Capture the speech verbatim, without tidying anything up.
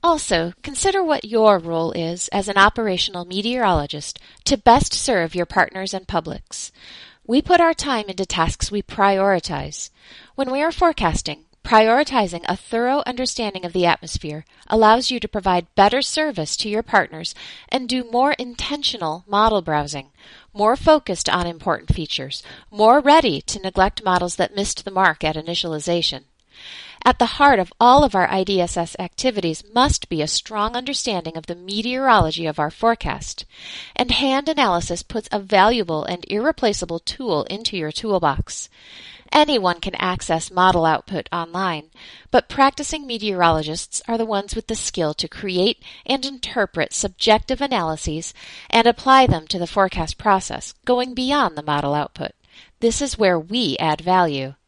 Also, consider what your role is as an operational meteorologist to best serve your partners and publics. We put our time into tasks we prioritize. When we are forecasting, prioritizing a thorough understanding of the atmosphere allows you to provide better service to your partners and do more intentional model browsing, more focused on important features, more ready to neglect models that missed the mark at initialization. At the heart of all of our I D S S activities must be a strong understanding of the meteorology of our forecast, and hand analysis puts a valuable and irreplaceable tool into your toolbox. Anyone can access model output online, but practicing meteorologists are the ones with the skill to create and interpret subjective analyses and apply them to the forecast process, going beyond the model output. This is where we add value.